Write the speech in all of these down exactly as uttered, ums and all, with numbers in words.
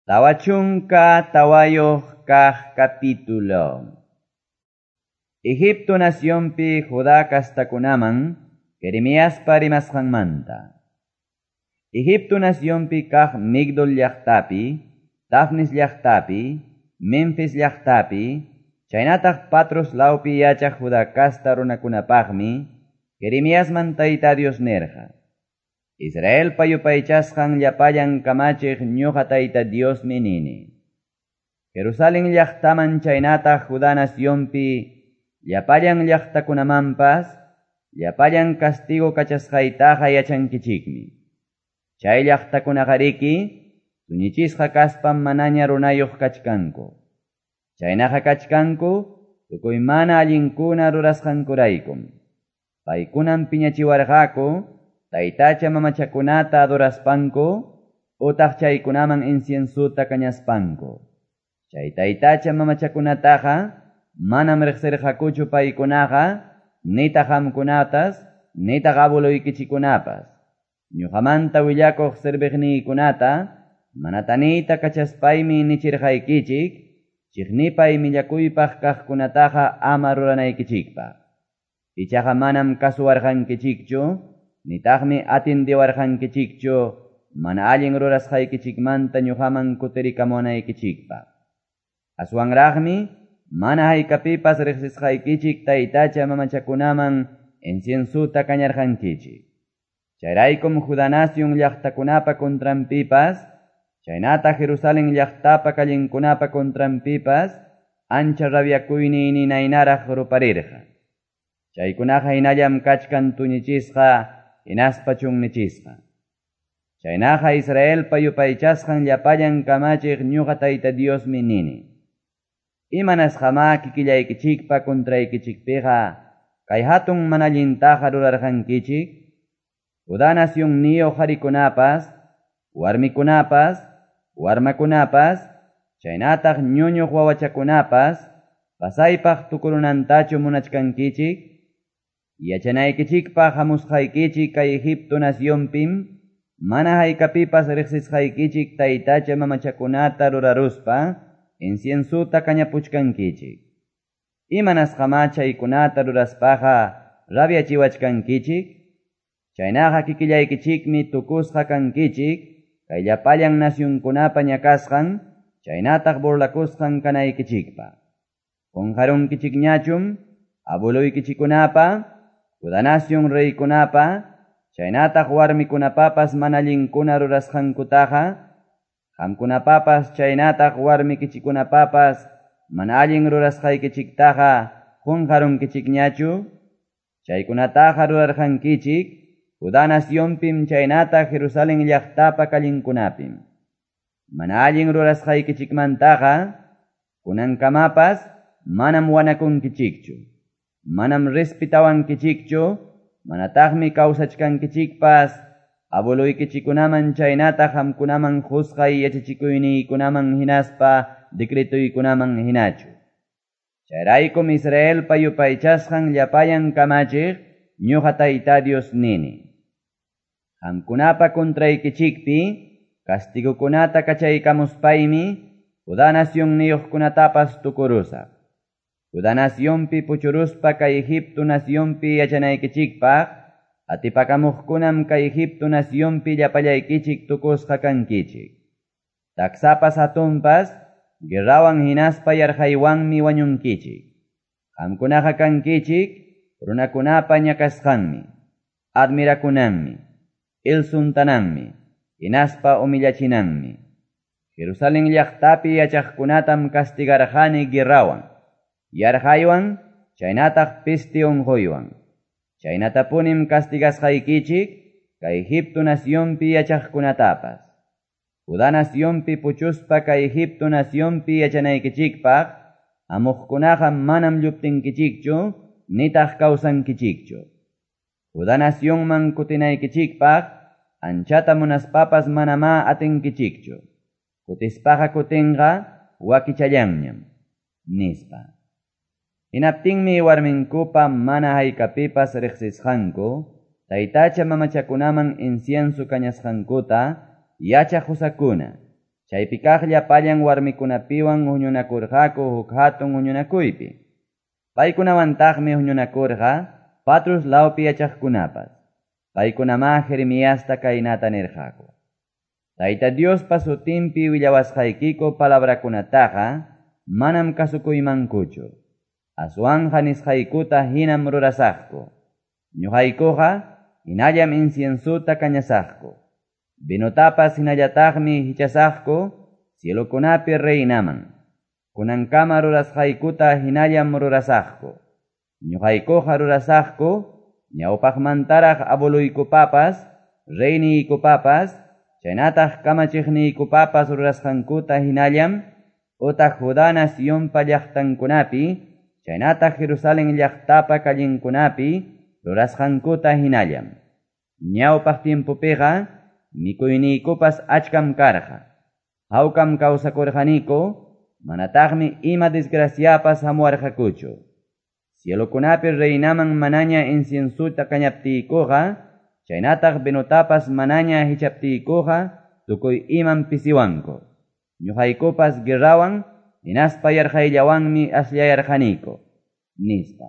Tawachunka tawayoh kah capítulo. Egipto naciónpi Judá castakunaman, Jeremías parimasqanmanta. Egipto naciónpi kah Migdol llaqtapi, Tafnis llaqtapi, Memphis llaqtapi, chaynataq Patros laupi yachaq Judá casta runakunapaqmi, Jeremías mantayta Dios nerja. Israel payupaychasqan llapayan kamachiq ñuqa tayta Dios minini. Jerusalén llaqtaman chaynataq Judá naciónpi llapayan llaqtakunamanpas, llapayan castigo kachasqaytaqa yachankichikmi. Chay llaqtakunaqariki tuñichisqa kaspan manaña runayuq kachkanku. Chaynaqa kachkanku tukuy mana allinkuna rurasqankuraykum. Paykunan piñachiwarqaku taytacha mamachakunata adoraspanku, utaq chaykunaman inciensuta kañaspanku. Chay taytacha mamachakunataqa manam riqsirqakuchu paykunaqa, nitaq qamkunatas, nitaq abueluykichikunapas. Ñuqamanta willakuq sirviqniykunata, manatanita kachaspaymi nichirqaykichik, chiqnipay millakuypaq kaqkunataqa ama ruranaykichikpaq. Ichaqa manam kasuwarqankichikchu, nitaqmi atindiwarqankichikchu, mana allin rurasqaykichikmanta ñuqaman kutirikamunaykichikpaq. Aswanraqmi mana haykapipas riqsisqaykichik taytacha mamachakunaman inciensuta kañarqankichik. Chayraykum Judá nación llaqtakunapa contranpipas, chaynata Jerusalén llaqtapa kallinkunapa contranpipas, ancha rabiakuyni ninaynaraq ruparirqa. Chaykunaqa hinallam kachkan tuñichisqa, hinaspa chunnichisqa. Chaynaqa Israel payupaychasqan llapayan kamachiq ñuqa tayta Diosmi nini. Imanasqama kikillaykichikpa kontraykichikpiqa, kay hatun manallintaqa rurarqankichik, Judá nación niyo qarikunapas, warmikunapas, warmakunapas, chaynataq ñuñuq wawachakunapas, pasaypaq tukurunantachu munachkankichik, yachanaykichikpaq hamusqaykichik kay Egipto naciónpim, mana haykapipas riqsisqaykichik taytacha mamachakunata ruraruspa, inciensuta kañapuchkankichik. Imanasqama chaykunata ruraspaqa rabiachiwachkankichik, chaynaqa kikillaykichikmi tukusqa kankichik, kay llapayan nasyunkunapa ñakasqan, chaynataq burlakusqan kanaykichikpa. Qunqarunkichikñachum, abueluykichikunapa, Judá nación reykunapa, chaynataq warmikunapapas mana allinkuna rurasqankutaqa, qamkunapapas chaynataq warmikichikunapapas mana allin rurasqaykichiktaqa qunqarunkichikñachu, chaykunataqa rurarqankichik, Judá naciónpim chaynataq Jerusalén llaqtapa kallinkunapim. Mana allin rurasqaykichikmantaqa, kunankamapas manam wanakunkichikchu, manam respetawankichikchu, manataqmi kawsachkankichikpas, abueluykichikunaman chaynataq qamkunaman husqay yachachikuyniykunaman hinaspa decretuykunaman hinachu. Chayraykum Israel payupaychasqan llapayan kamachiq, ñuqa tayta Dios nini. Qamkunapa kontraykichikpi, kastigukunata kachaykamuspaymi, Judá nación niyuqkunatapas tukurusaq. Judá naciónpi puchuruspa kay Egipto naciónpi yachanaykichikpaq, atipakamuqkunam kay Egipto naciónpi llapallaykichik tukusqa kankichik. Taksapas hatunpas, guerrawan hinaspa yarqaywanmi wañunkichik. Qamkunaqa kankichik, runakunapa ñakasqanmi, admirakunanmi, ilsuntananmi, hinaspa umillachinanmi. Jerusalén llaqtapi yachaqkunatam castigarqani guerrawan, yarqaywan, chaynataq pisti unquywan. Chaynatapunim castigasqaykichik, kay Egipto naciónpi yachaqkunatapas. Judá naciónpi puchuspa kay Egipto naciónpi yachanaykichikpaq, amuqkunaqa manam lluptinkichikchu, nitaq kawsankichikchu. Judá naciónman kutinaykichikpaq, anchata munaspapas manama atinkichikchu. Kutispaqa kutinqa wakichallanñam, nispa. Hinaptinmi warminkupa mana haykapipas riqsisqanku, taytacha mamachakunaman incienso kañasqankuta, yachaq husakuna, Chaypikaq llapallan warmikunapiwan huñunakurqaku huk hatun huñunakuypi. Paykunawantaqmi huñunakurqa Patros lawpi yachaqkunapas. Paykunamá Jeremiasta kaynata nirqaku. Tayta Diospa sutinpi willawasqaykiku palabrakunataqa manam kasukuymankuchu. Aswanja nisqaykuta hinam rurasaqku. Ñuqaykuqa hinallam inciensuta kañasaqku. Vinutapas hinallataqmi hichasaqku cielokunapi reinaman. Kunankama rurasqaykuta hinallam rurasaqku. Ñuqaykuqa rurasaqku ñawpaqmantaraq abueluykupapas, reyniykupapas, chaynataq kamachiqniykupapas rurasqankuta hinallam utaq Judá nacionpa llaqtankunapi, chaynataq Jerusalén llaqtapa kallinkunapi rurasqankuta hinallam. Ñawpaq tiempupiqa mikuyniykupas achkam karqa. Hawkam kawsakurqaniku, manataqmi ima desgraciapas hamuwarqakuchu. Cielokunapi reinaman manaña inciensuta kañaptiykuqa, chaynataq vinutapas manaña hichaptiykuqa, tukuy iman pisiwanku. Ñuqaykupas guerrawan hinaspa yarqayllawanmi ashllayarqaniku, nispa.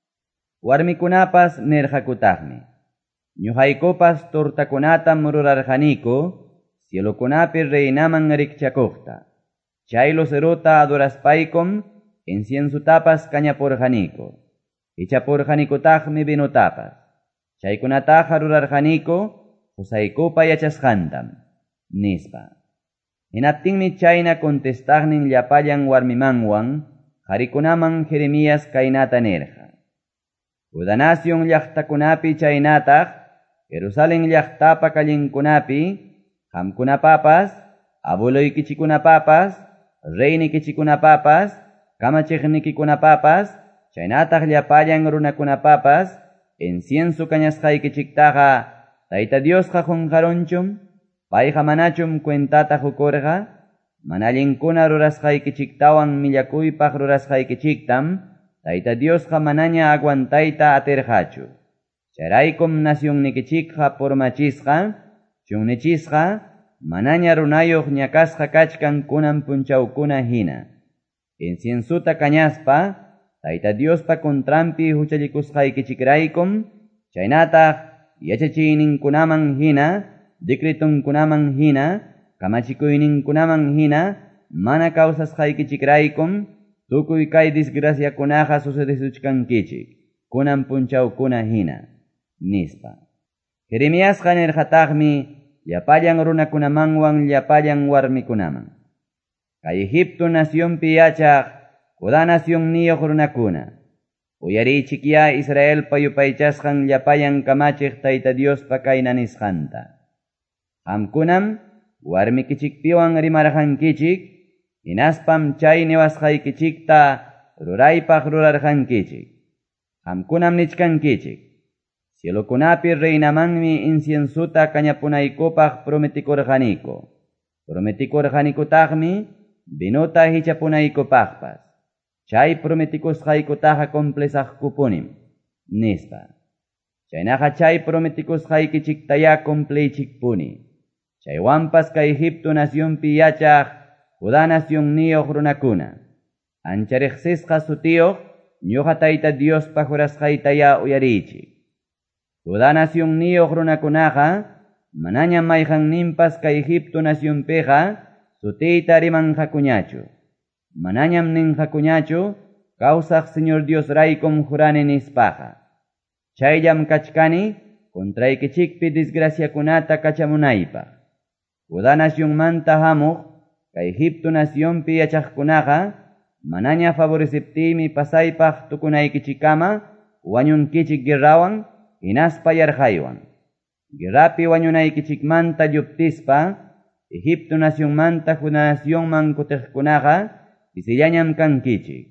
Warmikunapas nirqakutaqmi. Ñuqaykupas turtakunatam rurarqaniku, cielokunapi reinaman rikchakuqta. Chay luceruta aduraspaykum inciensutapas kañapurqaniku. Hichapurqanikutaqmi vinutapas. Chaykunataqa rurarqaniku Husaykupa yachasqantam, nispa. Hinaptinmi chayna contestaqnin llapallan warmimanwan qarikunaman Jeremías kaynata nirqa. Judá nación llaqtakunapi chaynataq Jerusalén llaqtapa kallinkunapi qamkunapapas, abueluykichikunapapas, reynikichikunapapas, kamachiqnikikunapapas, chaynataq llapallan runakunapapas incienso kañasqaykichiktaqa Tayta Diosqa qunqarunchum, payqa manachum cuentata hukurqa, mana allinkuna rurasqaykichiktawan millakuypaq rurasqaykichiktam Tayta Diosqa manaña aguantayta atirqachu. Chayraykum nacionnikichikqa pormachisqa, chunnichisqa, manaña runayuq ñakasqa kachkan kunan punchawkuna hina. Inciensuta kañaspa, Tayta Diospa kontrampi huchallikusqaykichikraykum, chaynataq yachachiyninkunaman hina, decretunkunaman hina, kamachikuyninkunaman hina, mana kawsasqaykichikraykum, tukuy kay disgraciakunaqa sucedisuchkankichik, kunan punchawkuna hina, nispa. Jeremiasqa nirqataqmi llapallan runakunamanwan llapallan warmikunaman. Kay Egipto nacionpi yachaq Judá nación niyuq runakuna, uyarichik ya Israel payupaychasqan llapallan kamachiq Tayta Diospa kayna nisqanta. Qamkunam warmikichikpiwan rimarqankichik, hinaspam chay niwasqaykichikta ruraypaq rurarqankichik. Qamkunam nichkankichik, cielokunapi reinamanmi inciensuta kañapunaykupaq prometikurqaniku. Prometikurqanikutaqmi vinuta hichapunaykupaqpas. Chay prometikusqaykutaqa complesaqkupunim, nispa. Chaynaqa chay prometikusqaykichiktaya compleychikpuni. Chaywanpas kay Egipto nacionpi yachaq Judá nación niyuq runakuna. Anchariqsisqa sutiyuq ñuqa Tayta Diospa jurasqaytaya uyarichik. Judá nación niyuq runakunaqa manaña mayqanninpas kay Egipto nacionpiqa sutiyta rimanqakuñachu. Manañam ninqakuñachu kawsaq Señor Dios raykum jurani nispaqa. Chayllam kachkani kontraykichikpi desgraciakunata kachamunaypaq. Judá nacionmanta hamuq kay Egipto nacionpi yachaqkunaqa manaña favoreciptiymi pasaypaq tukunaykichikama wañunkichik guerrawan hinaspa yarqaywan. Guerrapi wañunaykichikmanta lluptispa Egipto nacionmanta Judá nacionman kutiqkunaqa pisillañam kankichik.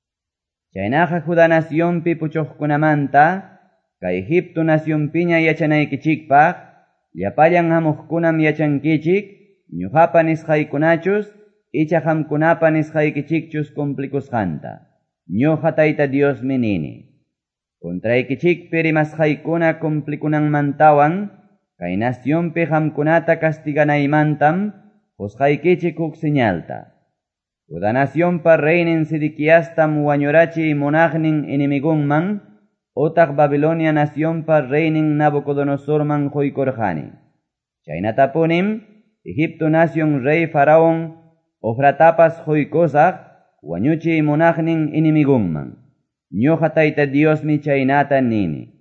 Chaynaqa Judá nacionpi puchuqkunamanta kay Egipto nacionpiña yachanaykichikpaq llapallan hamuqkunam yachankichik ñuqapa nisqaykunachus icha qamkunapa nisqaykichikchus complikusqanta. Ñuqa Tayta Diosmi nini. Kontraykichikpi rimasqaykuna complikunanmantawan kay nacionpi qamkunata castiganaymantam Posqaykichik huk señalta. Judá nacionpa reinin Sidiquiastam wañurachi monagnin inimigunman, otaq Babilonia nacionpa reinin Nabucodonosorman huykurqani. Chaynatapunim, Egipto nación rey Faraón, ofratapas huykosaq, wañuchi monagnin inimigunman. Ñuqa Tayta Diosmi chaynata nini.